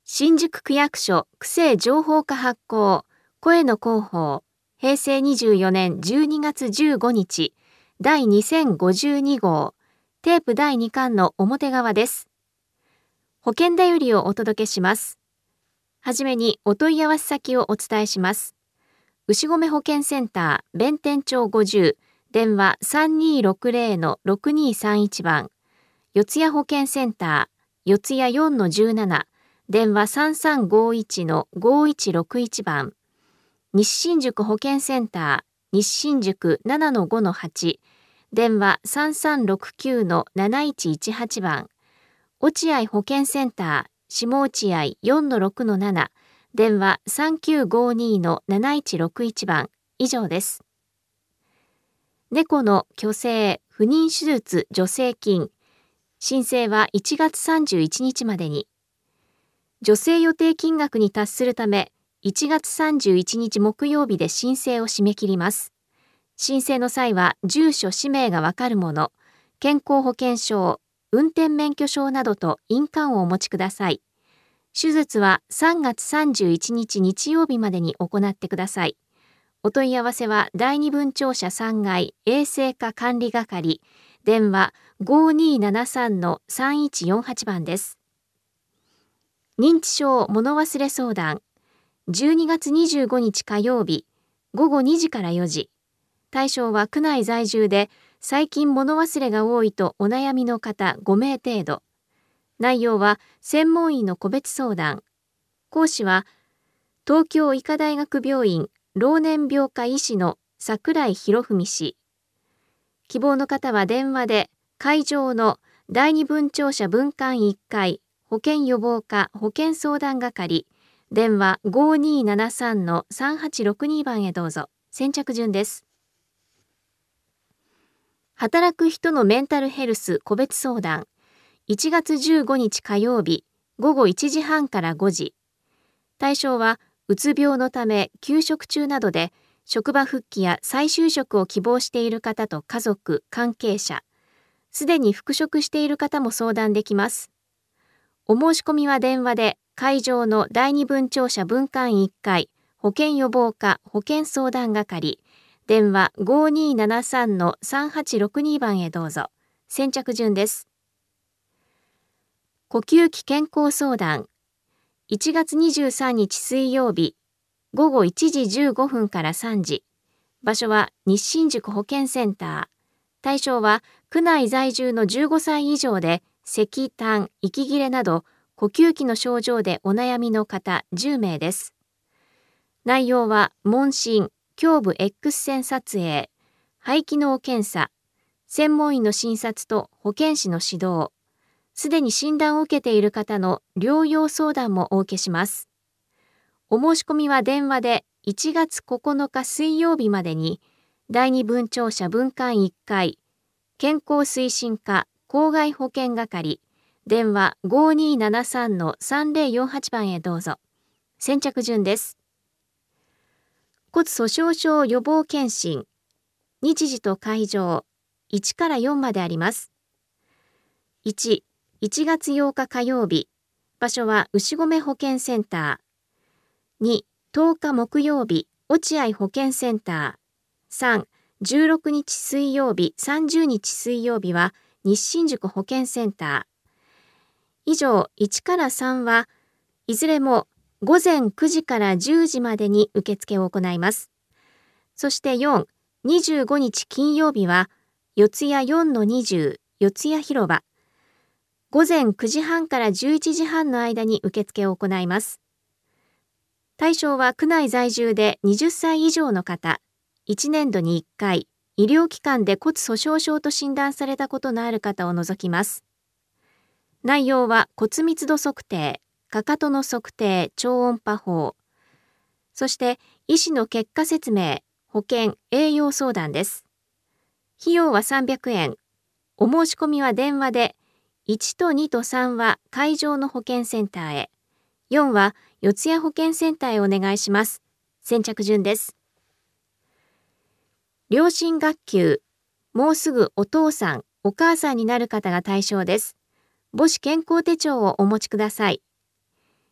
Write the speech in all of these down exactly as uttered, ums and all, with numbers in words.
新宿区役所区政情報課発行声の広報へいせいにじゅうよねんじゅうにがつじゅうごにちだいにせんごじゅうにごうテープだいにかんの表側です。保険だよりをお届けします。はじめにお問い合わせ先をお伝えします。牛込保健センター弁天町ごじゅう電話 さんにーろくぜろ ろくにーさんいち 番、四谷保健センター四谷 よんのじゅうなな電話 さんさんごいち ごいちろくいち 番、西新宿保健センター西新宿 ななのごのはち電話 さんさんろくきゅう なないちいちはち 番、落合保健センター下落合 よんのろくのなな電話 さんきゅうごにー なないちろくいち 番以上です。猫の去勢不妊手術助成金申請はいちがつさんじゅういちにちまでに、助成予定金額に達するためいちがつさんじゅういちにち木曜日で申請を締め切ります。申請の際は住所氏名がわかるもの、健康保険証、運転免許証などと印鑑をお持ちください。手術はさんがつさんじゅういちにち日曜日までに行ってください。お問い合わせは第二分庁舎さんがい衛生課管理係電話 ごにーななさんのさんいちよんはち 番です。認知症物忘れ相談じゅうにがつにじゅうごにち火曜日ごごにじからよじ、対象は区内在住で最近物忘れが多いとお悩みの方ごめい程度。内容は専門医の個別相談。講師は東京医科大学病院老年病科医師の櫻井博文氏。希望の方は電話で会場の第二分庁舎分館いっかい保健予防課保健相談係電話 ごにーななさんのさんはちろくに 番へどうぞ。先着順です。働く人のメンタルヘルス個別相談いちがつじゅうごにち火曜日ごごいちじはんからごじ。対象はうつ病のため休職中などで職場復帰や再就職を希望している方と家族、関係者、すでに復職している方も相談できます。お申し込みは電話で会場の第二分庁舎分館いっかい保健予防課保健相談係電話 ごにーななさんのさんはちろくに 番へどうぞ。先着順です。呼吸器健康相談いちがつにじゅうさんにち水曜日ごごいちじじゅうごふんからさんじ。場所は西新宿保健センター。対象は区内在住のじゅうごさい以上で咳、痰、息切れなど呼吸器の症状でお悩みの方じゅうめいです。内容は問診、胸部 X 線撮影、肺機能検査、専門医の診察と保健師の指導、すでに診断を受けている方の療養相談もお受けします。お申し込みは電話でいちがつここのか水曜日までに第二分庁舎分館いっかい健康推進課公害保険係電話 ごにーななさんのさんぜろよんはち 番へどうぞ。先着順です。骨粗しょう症予防検診日時と会場いちからよんまであります。いち、いちがつようか火曜日場所は牛込保健センター。に、とおか木曜日落合保健センター。さん、じゅうろくにち水曜日さんじゅうにち水曜日は西新宿保健センター。以上いちからさんはいずれもごぜんくじからじゅうじまでに受付を行います。そしてよん、にじゅうごにち金曜日は四谷 よんのにじゅう 四谷広場。ごぜんくじはんからじゅういちじはんの間に受付を行います。対象は区内在住ではたち以上の方、いちねんどにいっかい、医療機関で骨粗しょう症と診断されたことのある方を除きます。内容は骨密度測定、かかとの測定、超音波法、そして医師の結果説明、保健、栄養相談です。費用はさんびゃくえん。お申し込みは電話でいちとにとさんは会場の保健センターへ、よんは四谷保健センターへお願いします。先着順です。両親学級、もうすぐお父さん、お母さんになる方が対象です。母子健康手帳をお持ちください。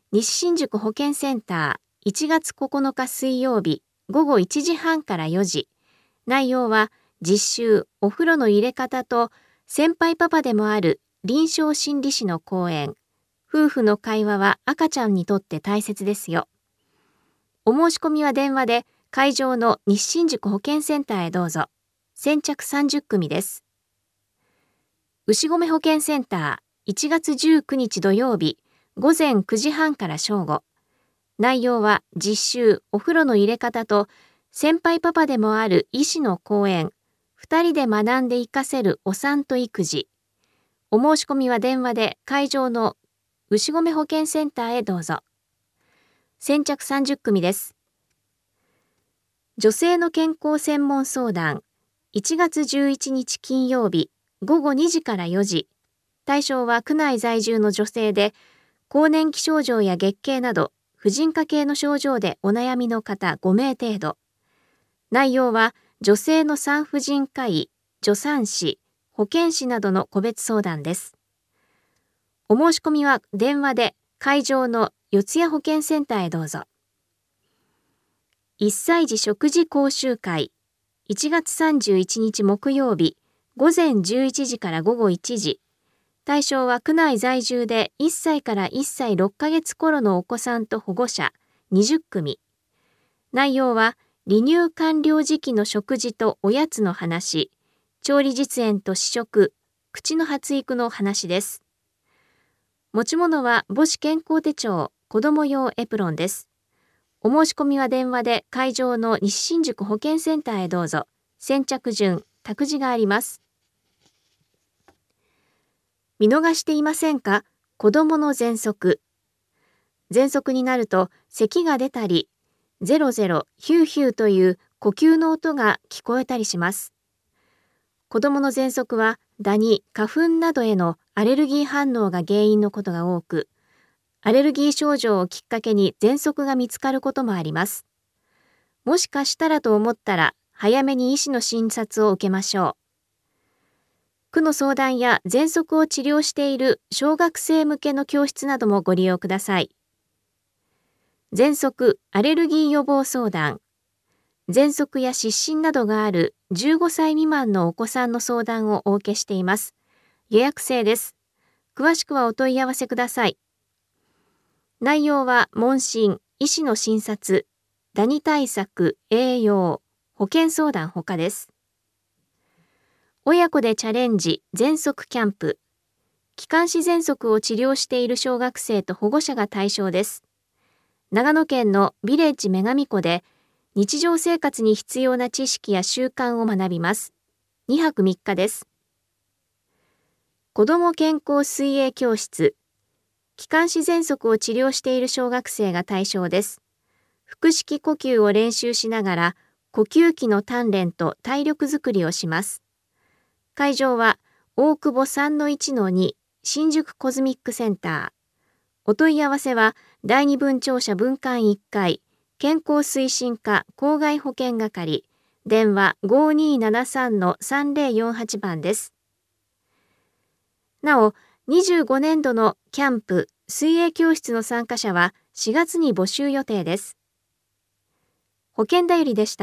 西新宿保健センターいちがつここのか水曜日ごごいちじはんからよじ。内容は実習、お風呂の入れ方と先輩パパでもある臨床心理士の講演。夫婦の会話は赤ちゃんにとって大切ですよ。お申し込みは電話で会場の西新宿保健センターへどうぞ。先着さんじゅっくみです。牛込保健センターいちがつじゅうくにち土曜日ごぜんくじはんから正午。内容は実習、お風呂の入れ方と先輩パパでもある医師の講演。二人で学んで活かせるお産と育児。お申し込みは電話で会場の牛込保健センターへどうぞ。先着さんじゅっくみです。女性の健康専門相談いちがつじゅういちにち金曜日ごごにじからよじ。対象は区内在住の女性で更年期症状や月経など婦人科系の症状でお悩みの方ごめい程度。内容は女性の産婦人科医、助産師、保健師などの個別相談です。お申し込みは電話で会場の四谷保健センターへどうぞ。いっさい児食事講習会いちがつさんじゅういちにち木曜日ごぜんじゅういちじからごごいちじ。対象は区内在住でいっさいからいっさいろっかげつ頃のお子さんと保護者にじゅっくみ。内容は離乳完了時期の食事とおやつの話、調理実演と試食、口の発育の話です。持ち物は母子健康手帳、子供用エプロンです。お申し込みは電話で会場の西新宿保健センターへどうぞ。先着順、託児があります。見逃していませんか？子供の喘息。喘息になると咳が出たり、ゼロゼロ、ヒューヒューという呼吸の音が聞こえたりします。子供の喘息はダニ、花粉などへのアレルギー反応が原因のことが多く、アレルギー症状をきっかけに喘息が見つかることもあります。もしかしたらと思ったら早めに医師の診察を受けましょう。区の相談や喘息を治療している小学生向けの教室などもご利用ください。喘息・アレルギー予防相談。喘息や湿疹などがあるじゅうごさい未満のお子さんの相談をお受けしています。予約制です。詳しくはお問い合わせください。内容は問診、医師の診察、ダニ対策、栄養、保健相談ほかです。親子でチャレンジ喘息キャンプ。気管支喘息を治療している小学生と保護者が対象です。長野県のビレッジ女神湖で日常生活に必要な知識や習慣を学びます。にはくみっかです。子ども健康水泳教室。気管支喘息を治療している小学生が対象です。腹式呼吸を練習しながら呼吸器の鍛錬と体力づくりをします。会場は大久保 さんのいちのに 新宿コズミックセンター。お問い合わせは第二分庁舎分館いっかい健康推進課公害保険係電話 ごにーななさんのさんぜろよんはち 番です。なお、にじゅうごねんどのキャンプ水泳教室の参加者はしがつに募集予定です。保険だよりでした。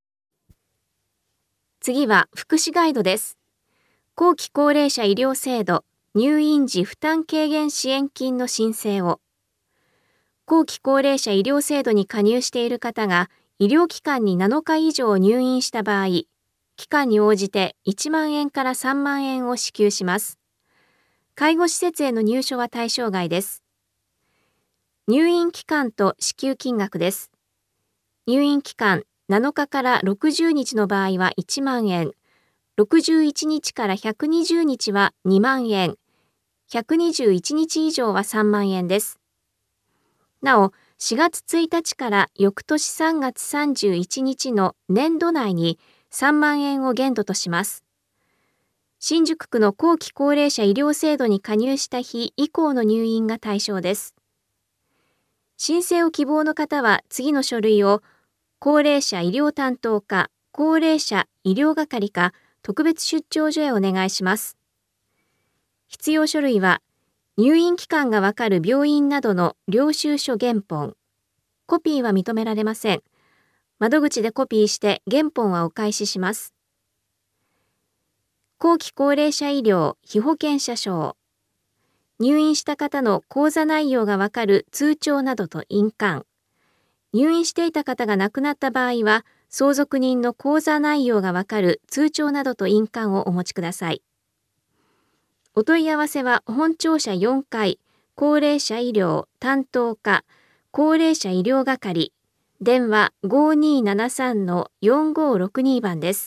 次は福祉ガイドです。後期高齢者医療制度入院時負担軽減支援金の申請を。後期高齢者医療制度に加入している方が医療機関になのか以上入院した場合、期間に応じていちまんえんからさんまんえんを支給します。介護施設への入所は対象外です。入院期間と支給金額です。入院期間なのかからろくじゅうにちの場合はいちまんえん、ろくじゅういちにちからひゃくにじゅうにちはにまんえん、ひゃくにじゅういちにち以上はさんまんえんです。なお、しがつついたちから翌年さんがつさんじゅういちにちの年度内にさんまんえんを限度とします。新宿区の後期高齢者医療制度に加入した日以降の入院が対象です。申請を希望の方は次の書類を高齢者医療担当課、高齢者医療係か特別出張所へお願いします。必要書類は入院期間がわかる病院などの領収書原本。コピーは認められません。窓口でコピーして原本はお返しします。後期高齢者医療被保険者証。入院した方の口座内容がわかる通帳などと印鑑。入院していた方が亡くなった場合は、相続人の口座内容がわかる通帳などと印鑑をお持ちください。お問い合わせは本庁舎よんかい、高齢者医療担当課、高齢者医療係、電話 ごにーななさんのよんごーろくに 番です。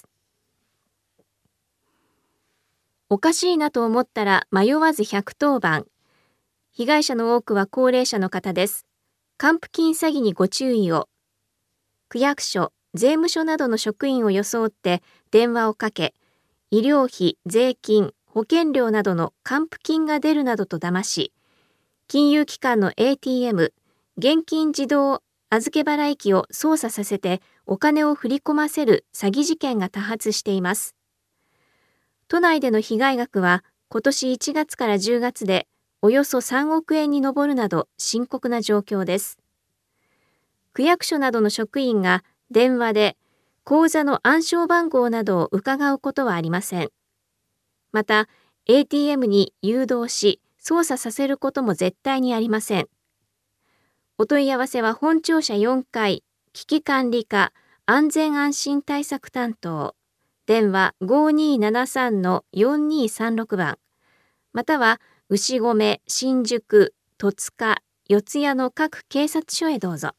おかしいなと思ったら迷わずひゃくとおばん。被害者の多くは高齢者の方です。還付金詐欺にご注意を。区役所、税務署などの職員を装って電話をかけ、医療費、税金、保険料などの還付金が出るなどと騙し、金融機関の エーティーエム、現金自動預け払い機を操作させてお金を振り込ませる詐欺事件が多発しています。都内での被害額は今年いちがつからじゅうがつでおよそさんおくえんに上るなど深刻な状況です。区役所などの職員が電話で口座の暗証番号などを伺うことはありません。また エーティーエム に誘導し操作させることも絶対にありません。お問い合わせは本庁舎よんかい危機管理課安全安心対策担当、電話 ごにーななさんのよんにーさんろく 番、または牛込、新宿、戸塚、四谷の各警察署へどうぞ。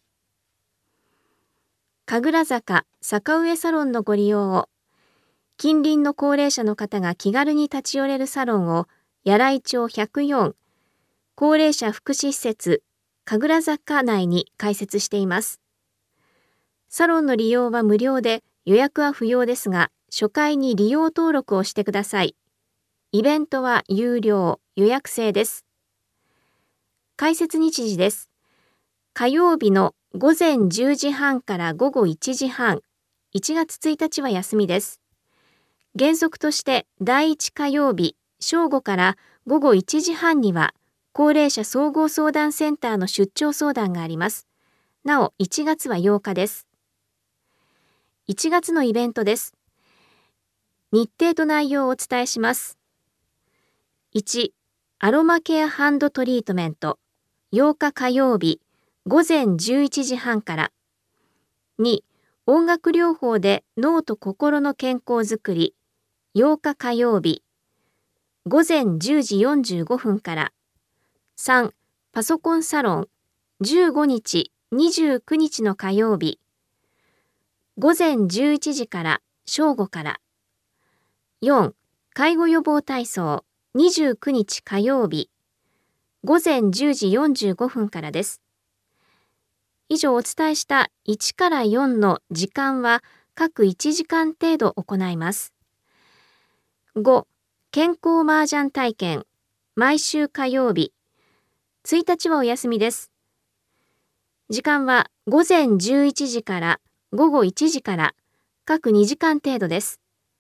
神楽坂坂上サロンのご利用を。近隣の高齢者の方が気軽に立ち寄れるサロンを柳井町ひゃくよん高齢者福祉施設神楽坂内に開設しています。サロンの利用は無料で予約は不要ですが、初回に利用登録をしてください。イベントは有料、予約制です。開設日時です。火曜日のごぜんじゅうじはんからごごいちじはん、いちがつついたちは休みです。原則としてだいいち火曜日正午からごごいちじはんには高齢者総合相談センターの出張相談があります。なおいちがつはようかです。いちがつのイベントです。日程と内容をお伝えします。いち、アロマケアハンドトリートメントようか火曜日ごぜんじゅういちじはんから。に、音楽療法で脳と心の健康づくりようか火曜日ごぜんじゅうじよんじゅうごふんから。さん、パソコンサロンじゅうごにち、にじゅうくにちの火曜日ごぜんじゅういちじから正午から。よん、介護予防体操にじゅうくにち火曜日ごぜんじゅうじよんじゅうごふんからです。以上お伝えしたいちからよんの時間は各いちじかん程度行います。ご、健康麻雀体験毎週火曜日ついたちはお休みです。時間はごぜんじゅういちじからごごいちじから各にじかん程度です。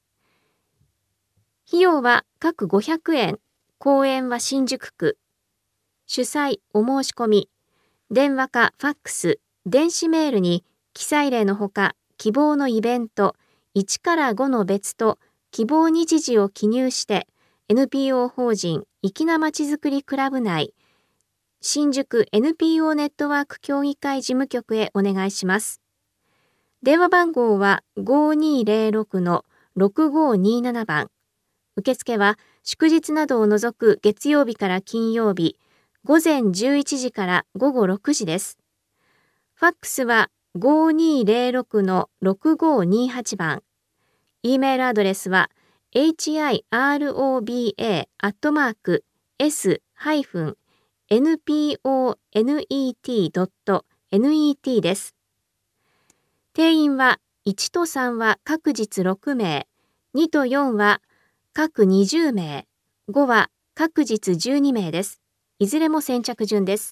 費用は各ごひゃくえん、公園は新宿区。主催お申し込み、電話かファックス、電子メールに記載例のほか希望のイベントいちからごの別と希望日時を記入して エヌピーオー 法人粋なまちづくりクラブ内新宿 エヌピーオー ネットワーク協議会事務局へお願いします。電話番号は ごにーぜろろくのろくごにーなな 番。受付は祝日などを除く月曜日から金曜日ごぜんじゅういちじからごごろくじです。ファックスは ごにーぜろろくのろくごにーはち 番。E メールアドレスは エイチアイアールオービーエー アットマーク エス ハイフン エヌピーオーネット ドット ネット です。定員はいちとさんは各日ろくめい、にとよんは各にじゅうめい、ごは各日じゅうにめいです。いずれも先着順です。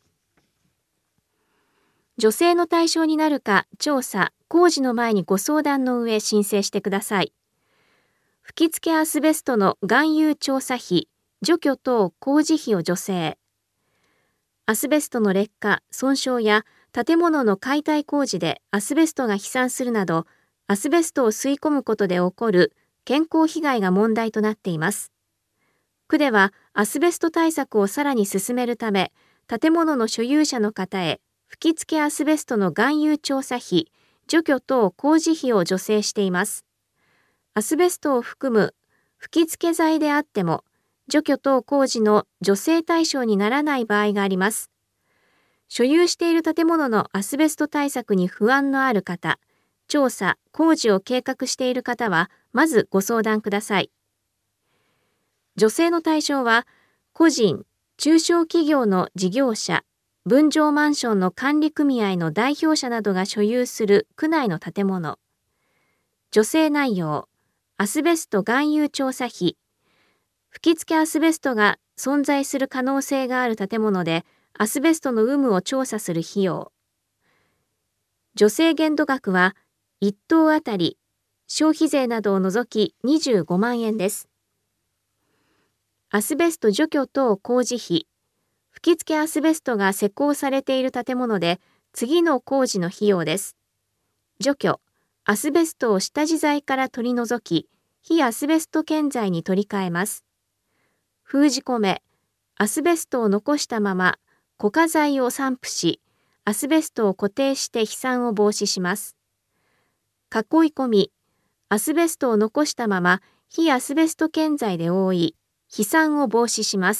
助成の対象になるか調査・工事の前にご相談の上申請してください。吹付アスベストの含有調査費除去等工事費を助成。アスベストの劣化、損傷や建物の解体工事でアスベストが飛散するなど、アスベストを吸い込むことで起こる健康被害が問題となっています。区ではアスベスト対策をさらに進めるため、建物の所有者の方へ吹き付けアスベストの含有調査費、除去等工事費を助成しています。アスベストを含む吹き付け剤であっても、除去等工事の助成対象にならない場合があります。所有している建物のアスベスト対策に不安のある方、調査・工事を計画している方は、まずご相談ください。助成の対象は、個人、中小企業の事業者、分譲マンションの管理組合の代表者などが所有する区内の建物。助成内容、アスベスト含有調査費、吹き付けアスベストが存在する可能性がある建物で、アスベストの有無を調査する費用。助成限度額は、いっ棟あたり消費税などを除きにじゅうごまんえんです。アスベスト除去等工事費。吹き付けアスベストが施工されている建物で、次の工事の費用です。除去、アスベストを下地材から取り除き、非アスベスト建材に取り替えます。封じ込め、アスベストを残したまま、固化材を散布し、アスベストを固定して飛散を防止します。囲い込み、アスベストを残したまま、非アスベスト建材で覆い、飛散を防止します。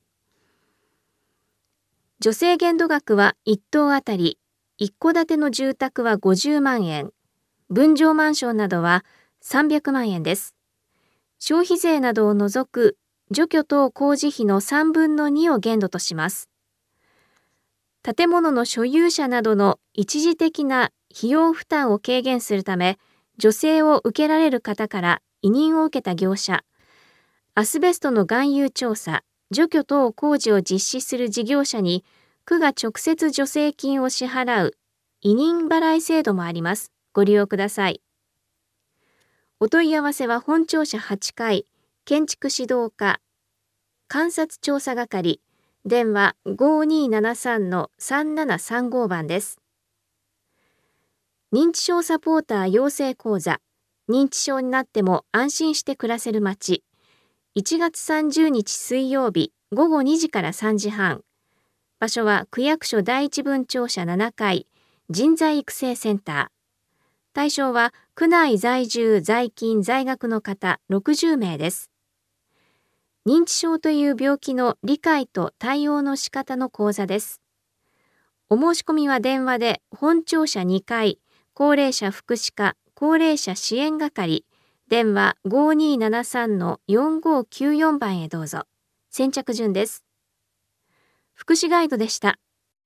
助成限度額はいっ棟あたり、一戸建ての住宅はごじゅうまんえん、分譲マンションなどはさんびゃくまんえんです。消費税などを除く除去等工事費のさんぶんのにを限度とします。建物の所有者などの一時的な費用負担を軽減するため、助成を受けられる方から委任を受けた業者、アスベストの含有調査、除去等工事を実施する事業者に、区が直接助成金を支払う委任払い制度もあります。ご利用ください。お問い合わせは本庁舎はちかい、建築指導課、監察調査係、電話 ごーにーななさんのさんななさんご 番です。認知症サポーター養成講座、認知症になっても安心して暮らせる街。いちがつさんじゅうにち水曜日ごごにじからさんじはん。場所は区役所第一分庁舎ななかい人材育成センター。対象は区内在住在勤在学の方ろくじゅうめいです。認知症という病気の理解と対応の仕方の講座です。お申し込みは電話で本庁舎にかい高齢者福祉課高齢者支援係電話 ごーにーななさんのよんごーきゅうよん 番へどうぞ。先着順です。福祉ガイドでした。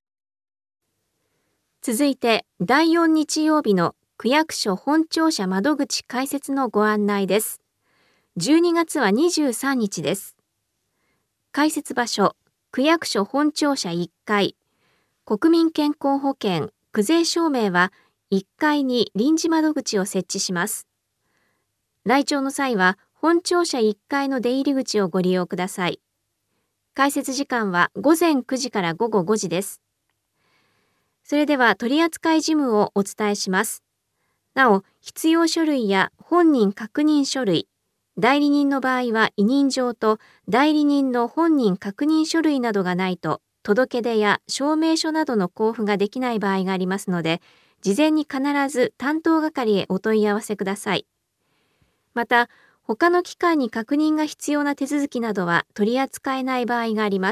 続いてだいよん日曜日の区役所本庁舎窓口開設のご案内です。じゅうにがつはにじゅうさんにちです。開設場所、区役所本庁舎いっかい。国民健康保険、区税証明はいっかいに臨時窓口を設置します。来庁の際は本庁舎いっかいの出入り口をご利用ください。開設時間はごぜんくじからごごごじです。それでは取扱事務をお伝えします。なお、必要書類や本人確認書類、代理人の場合は委任状と代理人の本人確認書類などがないと、届け出や証明書などの交付ができない場合がありますので、事前に必ず担当係へお問い合わせください。また、他の機関に確認が必要な手続きなどは取り扱えない場合があります。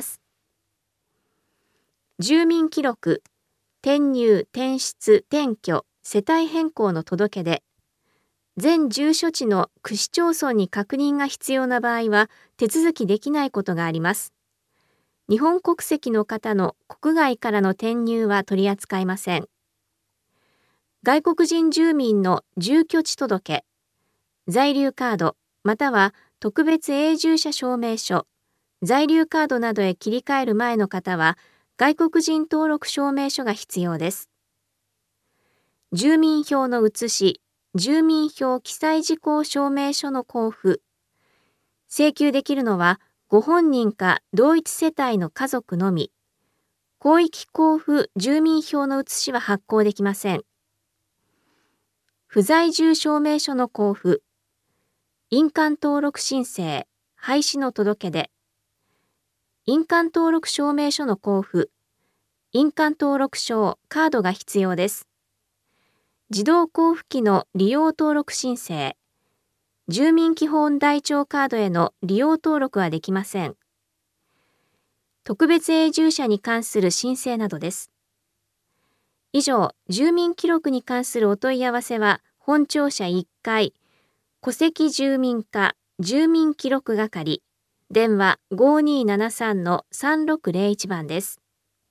住民記録、転入、転出、転居、世帯変更の届け出、全住所地の区市町村に確認が必要な場合は手続きできないことがあります。日本国籍の方の国外からの転入は取り扱いません。外国人住民の住居地届、在留カード、または特別永住者証明書、在留カードなどへ切り替える前の方は外国人登録証明書が必要です。住民票の写し、住民票記載事項証明書の交付。請求できるのはご本人か同一世帯の家族のみ。広域交付住民票の写しは発行できません。不在住証明書の交付。印鑑登録申請、廃止の届け出。印鑑登録証明書の交付。印鑑登録証、カードが必要です。自動交付機の利用登録申請。住民基本台帳カードへの利用登録はできません。特別永住者に関する申請などです。以上、住民記録に関するお問い合わせは、本庁舎いっかい、戸籍住民課住民記録係、電話 ごーにーななさんのさんろくぜろいち 番です。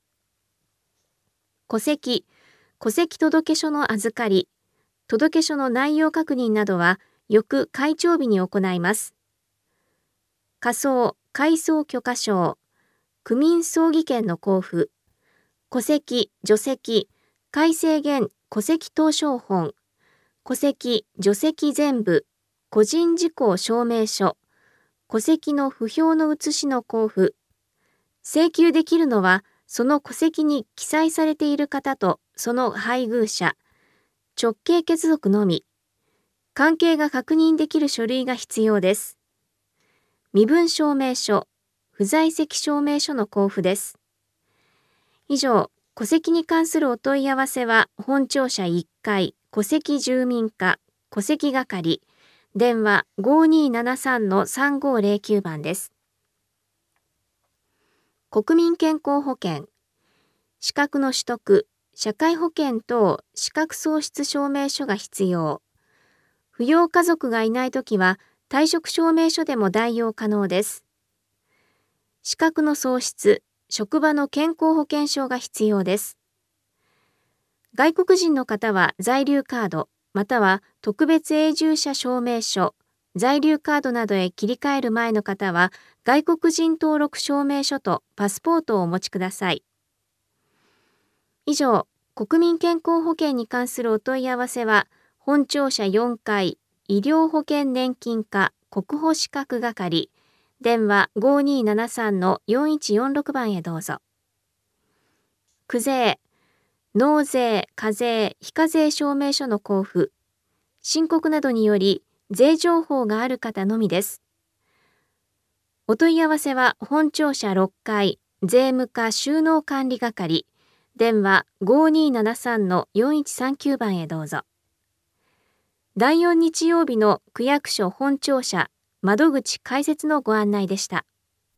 戸籍、戸籍届書の預かり、届書の内容確認などは、翌開帳日に行います。火葬、改装許可証、区民葬儀券の交付、戸籍、除籍、改正現戸籍謄証本、戸籍、除籍全部、個人事項証明書、戸籍の不評の写しの交付。請求できるのは、その戸籍に記載されている方とその配偶者、直系血族のみ。関係が確認できる書類が必要です。身分証明書、不在籍証明書の交付です。以上、戸籍に関するお問い合わせは、本庁舎いっかい、戸籍住民課、戸籍係、電話 ごーにーななさんのさんごーぜろきゅう 番です。国民健康保険、資格の取得、社会保険等資格喪失証明書が必要。扶養家族がいないときは退職証明書でも代用可能です。資格の喪失、職場の健康保険証が必要です。外国人の方は在留カード、または特別永住者証明書、在留カードなどへ切り替える前の方は外国人登録証明書とパスポートをお持ちください。以上、国民健康保険に関するお問い合わせは、本庁舎よんかい、医療保険年金課国保資格係、電話 ごーにーななさんのよんいちよんろく 番へどうぞ。区税、納税、課税、非課税証明書の交付、申告などにより税情報がある方のみです。お問い合わせは本庁舎ろっかい、税務課収納管理係、電話 ごーにーななさんのよんいちさんきゅう 番へどうぞ。だいよん日曜日の区役所本庁舎窓口開設のご案内でした。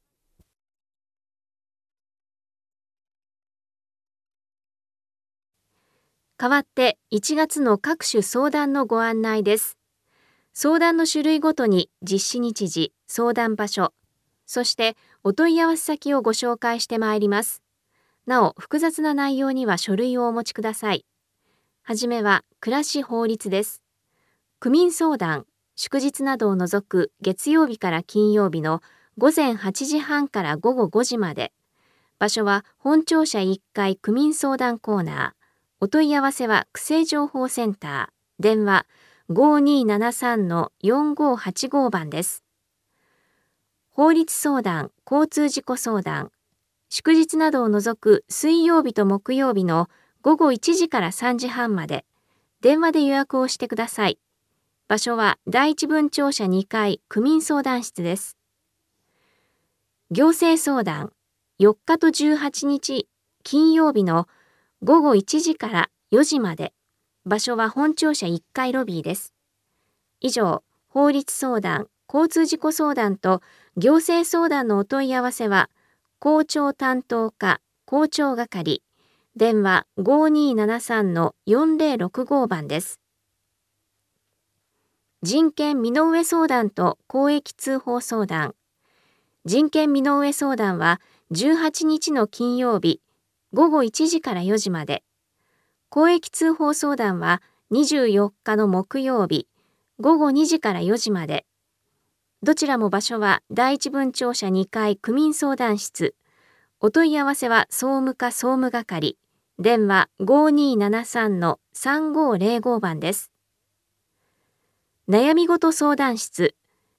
代わっていちがつの各種相談のご案内です。相談の種類ごとに実施日時、相談場所、そしてお問い合わせ先をご紹介してまいります。なお、複雑な内容には書類をお持ちください。はじめは暮らし法律です。区民相談、祝日などを除く月曜日から金曜日のごぜんはちじはんからごごごじまで。場所は本庁舎いっかい区民相談コーナー。お問い合わせは区政情報センター。電話 ごーにーななさんのよんごーはちご 番です。法律相談、交通事故相談。祝日などを除く水曜日と木曜日のごごいちじからさんじはんまで。電話で予約をしてください。場所は第一分庁舎にかい区民相談室です。行政相談、よっかとじゅうはちにち金曜日のごごいちじからよじまで。場所は本庁舎いっかいロビーです。以上、法律相談、交通事故相談と行政相談のお問い合わせは、公聴担当課、公聴係、電話 ごーにーななさんのよんぜろろくご 番です。人権身の上相談と公益通報相談。人権身の上相談はじゅうはちにちの金曜日、ごごいちじからよじまで。公益通報相談はにじゅうよっかの木曜日、ごごにじからよじまで。どちらも場所は第一分庁舎にかい区民相談室。お問い合わせは総務課総務係。電話 ごーにーななさんのさんごーぜろご 番です。悩み事相談室。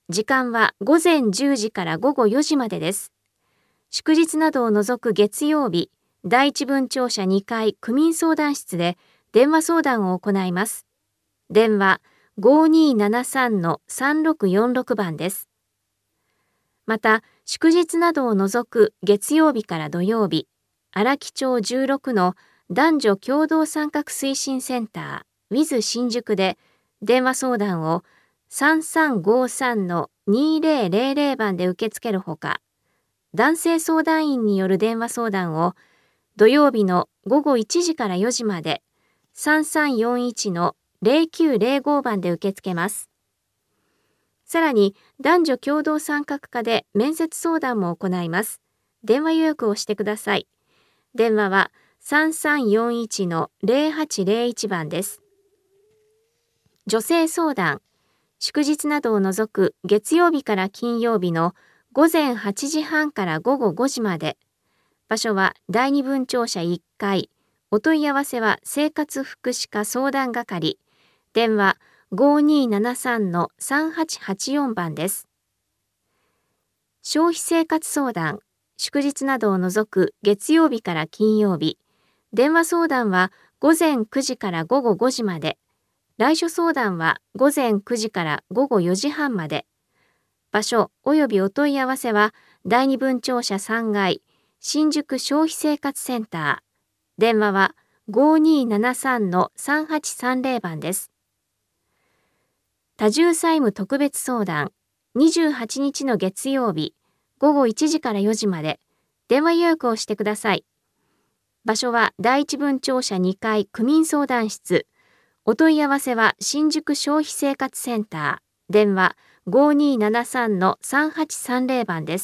時間はごぜんじゅうじからごごよじまでです。祝日などを除く月曜日、第一分庁舎にかい区民相談室で電話相談を行います。電話 ごにーななさんのさんろくよんろく 番です。また、祝日などを除く月曜日から土曜日、荒木町じゅうろくの男女共同参画推進センター ウィズ 新宿で電話相談をさんさんごさんのにーぜろぜろぜろ 番で受け付けるほか、男性相談員による電話相談を土曜日のごごいちじからよじまでさんさんよんいちのぜろきゅうぜろご 番で受け付けます。さらに男女共同参画課で面接相談も行います。電話予約をしてください。電話はさんさんよんいちのぜろはちぜろいち 番です。女性相談、祝日などを除く月曜日から金曜日のごぜんはちじはんからごごごじまで。場所は第二分庁舎いっかい。お問い合わせは生活福祉課相談係。電話 ごにーななさんのさんはちはちよん 番です。消費生活相談、祝日などを除く月曜日から金曜日。電話相談はごぜんくじからごごごじまで。来所相談はごぜんくじからごごよじはんまで。場所およびお問い合わせは第二分庁舎さんがい、新宿消費生活センター。電話は ごにーななさんのさんはちさんぜろ 番です。多重債務特別相談、にじゅうはちにちの月曜日、ごごいちじからよじまで、電話予約をしてください。場所は第一分庁舎にかい区民相談室。お問い合わせは新宿消費生活センター。電話 ごにーななさんのさんはちさんぜろ 番です。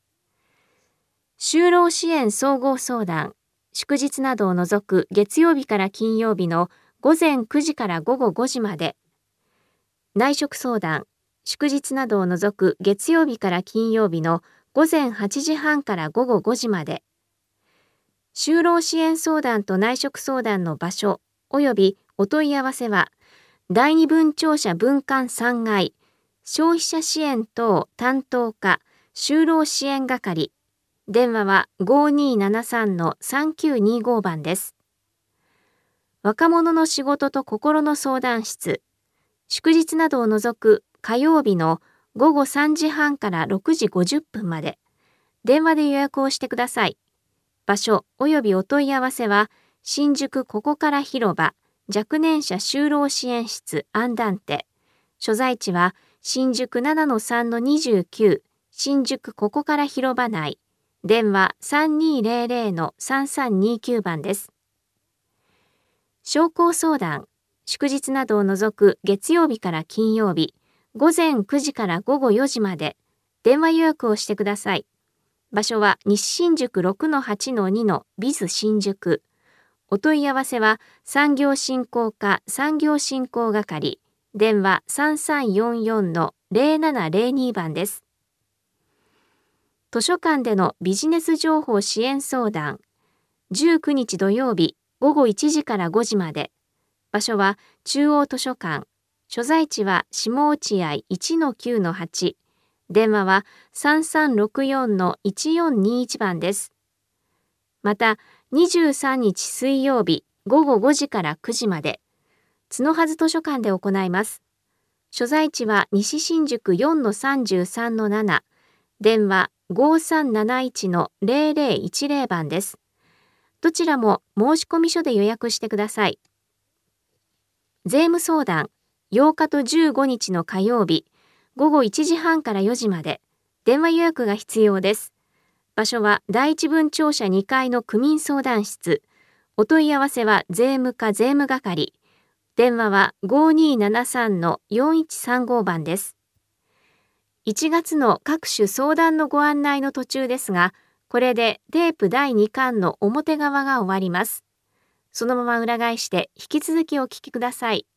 就労支援総合相談、祝日などを除く月曜日から金曜日のごぜんくじからごごごじまで。内職相談、祝日などを除く月曜日から金曜日のごぜんはちじはんからごごごじまで。就労支援相談と内職相談の場所およびお問い合わせは第二分庁舎分館さんがい消費者支援等担当課就労支援係。電話は ごにーななさんのさんきゅうにご 番です。若者の仕事と心の相談室、祝日などを除く火曜日のごごさんじはんからろくじごじゅっぷんまで。電話で予約をしてください。場所およびお問い合わせは新宿ここから広場若年者就労支援室アンダンテ。所在地は新宿 ななのさんのにじゅうきゅう 新宿ここから広場内。電話 さんにーぜろぜろのさんさんにきゅう 番です。商工相談、祝日などを除く月曜日から金曜日、ごぜんくじからごごよじまで、電話予約をしてください。場所は西新宿 ろくのはちのに のビズ新宿。お問い合わせは産業振興課産業振興係。電話さんさんよんよんのぜろななぜろに 番です。図書館でのビジネス情報支援相談、じゅうくにち土曜日ごごいちじからごじまで。場所は中央図書館。所在地は下落合 いちのきゅうのはち。電話はさんさんろくよんのいちよんにいち 番です。また、にじゅうさんにち水曜日ごごごじからくじまで、角はず図書館で行います。所在地は西新宿 よんのさんじゅうさんのなな。電話ごさんなないちのぜろぜろいちぜろ 番です。どちらも申込書で予約してください。税務相談、ようかとじゅうごにちの火曜日、ごごいちじはんからよじまで、電話予約が必要です。場所は第一分庁舎にかいの区民相談室。お問い合わせは税務課税務係。電話は ごにーななさんのよんいちさんご 番です。いちがつの各種相談のご案内の途中ですが、これでテープだいにかんの表側が終わります。そのまま裏返して引き続きお聞きください。